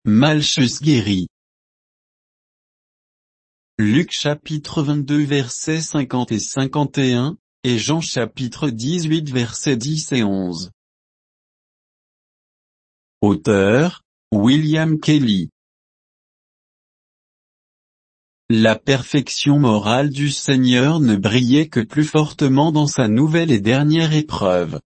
Malchus guérit. Luc chapitre 22 versets 50 et 51, et Jean chapitre 18 versets 10 et 11. Auteur, William Kelly. La perfection morale du Seigneur ne brillait que plus fortement dans sa nouvelle et dernière épreuve.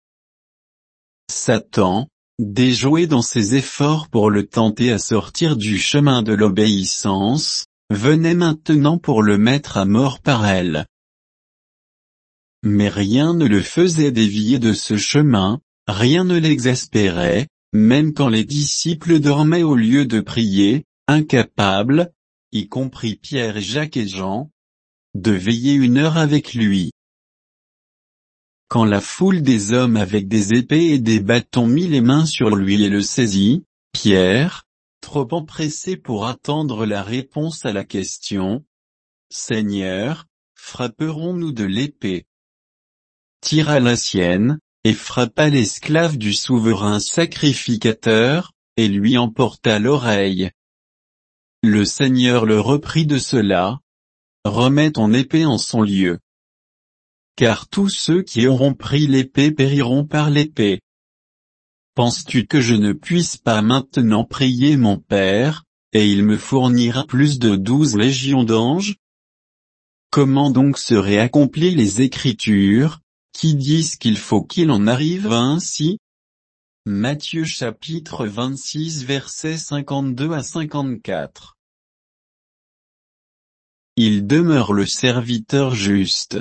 Satan, déjoué dans ses efforts pour le tenter à sortir du chemin de l'obéissance, venait maintenant pour le mettre à mort par elle. Mais rien ne le faisait dévier de ce chemin, rien ne l'exaspérait, même quand les disciples dormaient au lieu de prier, incapables, y compris Pierre et Jacques et Jean, de veiller 1 heure avec lui. Quand la foule des hommes avec des épées et des bâtons mit les mains sur lui et le saisit, Pierre, trop empressé pour attendre la réponse à la question, « Seigneur, frapperons-nous de l'épée ?» tira la sienne, et frappa l'esclave du souverain sacrificateur, et lui emporta l'oreille. Le Seigneur le reprit de cela. « Remets ton épée en son lieu. Car tous ceux qui auront pris l'épée périront par l'épée. Penses-tu que je ne puisse pas maintenant prier mon Père, et il me fournira plus de 12 légions d'anges? Comment donc seraient accomplies les Écritures, qui disent qu'il faut qu'il en arrive ainsi? » Matthieu chapitre 26 versets 52 à 54. Il demeure le serviteur juste.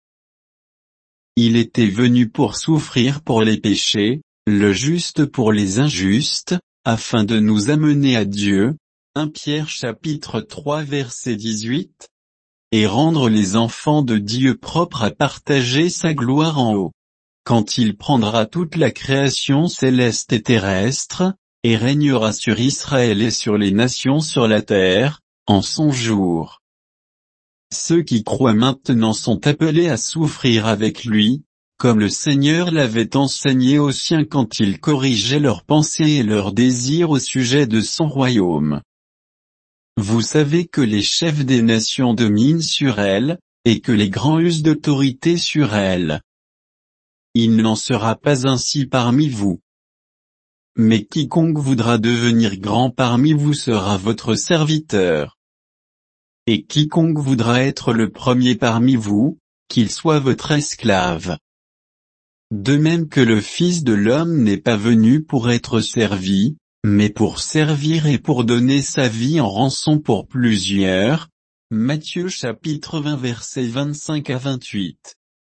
Il était venu pour souffrir pour les péchés, le juste pour les injustes, afin de nous amener à Dieu, 1 Pierre chapitre 3 verset 18, et rendre les enfants de Dieu propres à partager sa gloire en haut. Quand il prendra toute la création céleste et terrestre, et régnera sur Israël et sur les nations sur la terre, en son jour. Ceux qui croient maintenant sont appelés à souffrir avec lui, comme le Seigneur l'avait enseigné aux siens quand il corrigeait leurs pensées et leurs désirs au sujet de son royaume. Vous savez que les chefs des nations dominent sur elles, et que les grands usent d'autorité sur elles. Il n'en sera pas ainsi parmi vous. Mais quiconque voudra devenir grand parmi vous sera votre serviteur. Et quiconque voudra être le premier parmi vous, qu'il soit votre esclave. De même que le Fils de l'homme n'est pas venu pour être servi, mais pour servir et pour donner sa vie en rançon pour plusieurs. Matthieu chapitre 20 versets 25 à 28.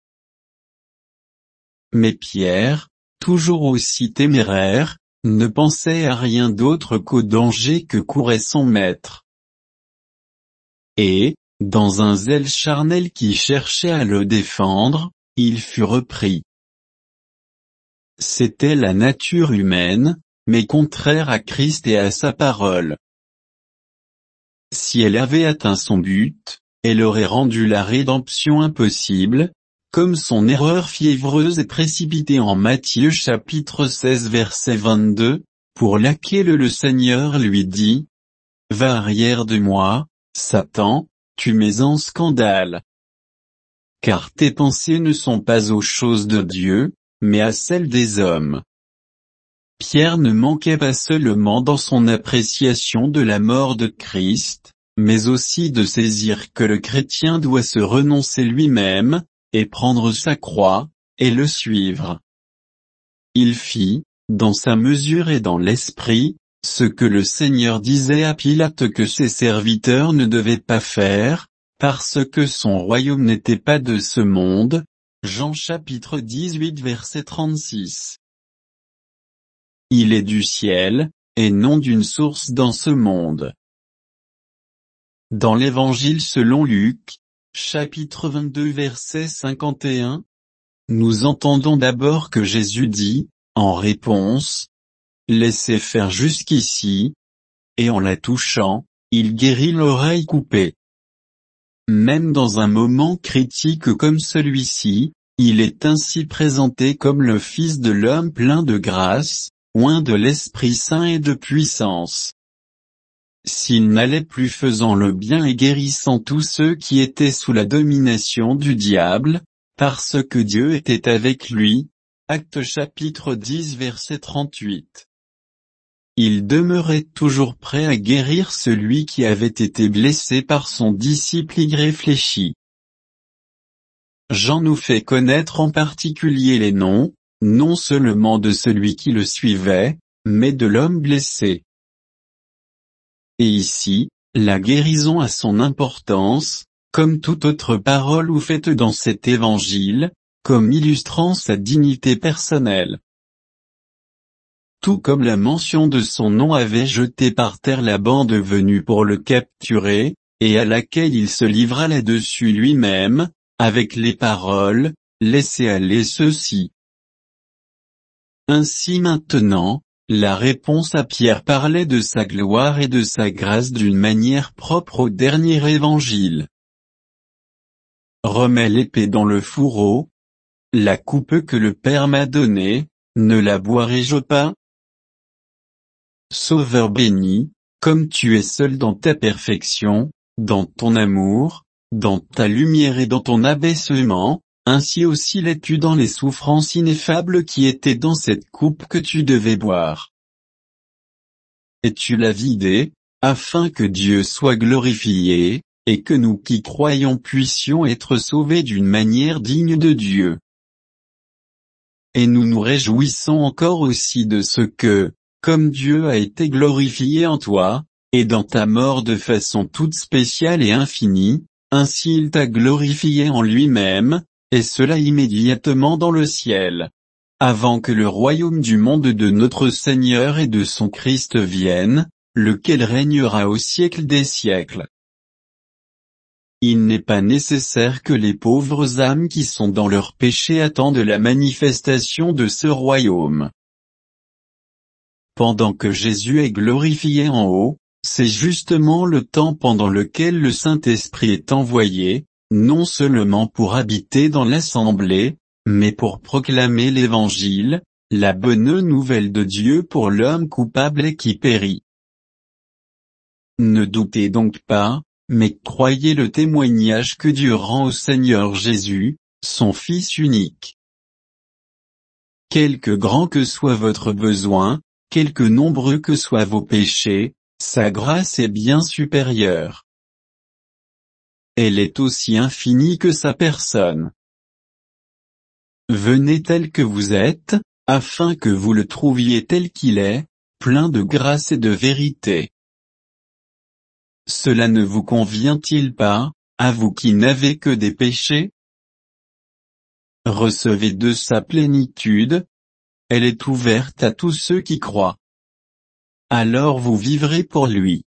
Mais Pierre, toujours aussi téméraire, ne pensait à rien d'autre qu'au danger que courait son maître. Et, dans un zèle charnel qui cherchait à le défendre, il fut repris. C'était la nature humaine, mais contraire à Christ et à sa parole. Si elle avait atteint son but, elle aurait rendu la rédemption impossible, comme son erreur fiévreuse et précipitée en Matthieu chapitre 16 verset 22, pour laquelle le Seigneur lui dit, « Va arrière de moi, Satan, tu mets en scandale. Car tes pensées ne sont pas aux choses de Dieu, mais à celles des hommes. » Pierre ne manquait pas seulement dans son appréciation de la mort de Christ, mais aussi de saisir que le chrétien doit se renoncer lui-même, et prendre sa croix, et le suivre. Il fit, dans sa mesure et dans l'esprit, ce que le Seigneur disait à Pilate que ses serviteurs ne devaient pas faire, parce que son royaume n'était pas de ce monde. Jean chapitre 18 verset 36. Il est du ciel, et non d'une source dans ce monde. Dans l'Évangile selon Luc, chapitre 22 verset 51, nous entendons d'abord que Jésus dit, en réponse, « Laissez faire jusqu'ici », et en la touchant, il guérit l'oreille coupée. Même dans un moment critique comme celui-ci, il est ainsi présenté comme le Fils de l'homme plein de grâce, oint de l'Esprit Saint et de puissance. S'il n'allait plus faisant le bien et guérissant tous ceux qui étaient sous la domination du diable, parce que Dieu était avec lui. Actes chapitre 10 verset 38. Il demeurait toujours prêt à guérir celui qui avait été blessé par son disciple irréfléchi. Jean nous fait connaître en particulier les noms, non seulement de celui qui le suivait, mais de l'homme blessé. Et ici, la guérison a son importance, comme toute autre parole ou faite dans cet évangile, comme illustrant sa dignité personnelle. Tout comme la mention de son nom avait jeté par terre la bande venue pour le capturer, et à laquelle il se livra là-dessus lui-même, avec les paroles, « Laissez aller ceux-ci ». Ainsi maintenant, la réponse à Pierre parlait de sa gloire et de sa grâce d'une manière propre au dernier évangile. Remets l'épée dans le fourreau. La coupe que le Père m'a donnée, ne la boirai-je pas? Sauveur béni, comme tu es seul dans ta perfection, dans ton amour, dans ta lumière et dans ton abaissement, ainsi aussi l'es-tu dans les souffrances ineffables qui étaient dans cette coupe que tu devais boire. Et tu l'as vidée, afin que Dieu soit glorifié, et que nous qui croyons puissions être sauvés d'une manière digne de Dieu. Et nous nous réjouissons encore aussi de ce que, comme Dieu a été glorifié en toi, et dans ta mort de façon toute spéciale et infinie, ainsi il t'a glorifié en lui-même, et cela immédiatement dans le ciel. Avant que le royaume du monde de notre Seigneur et de son Christ vienne, lequel régnera au siècle des siècles. Il n'est pas nécessaire que les pauvres âmes qui sont dans leur péché attendent la manifestation de ce royaume. Pendant que Jésus est glorifié en haut, c'est justement le temps pendant lequel le Saint-Esprit est envoyé, non seulement pour habiter dans l'assemblée, mais pour proclamer l'Évangile, la bonne nouvelle de Dieu pour l'homme coupable et qui périt. Ne doutez donc pas, mais croyez le témoignage que Dieu rend au Seigneur Jésus, son Fils unique. Quelque grand que soit votre besoin, quelque nombreux que soient vos péchés, sa grâce est bien supérieure. Elle est aussi infinie que sa personne. Venez tel que vous êtes, afin que vous le trouviez tel qu'il est, plein de grâce et de vérité. Cela ne vous convient-il pas, à vous qui n'avez que des péchés? Recevez de sa plénitude. Elle est ouverte à tous ceux qui croient. Alors vous vivrez pour lui.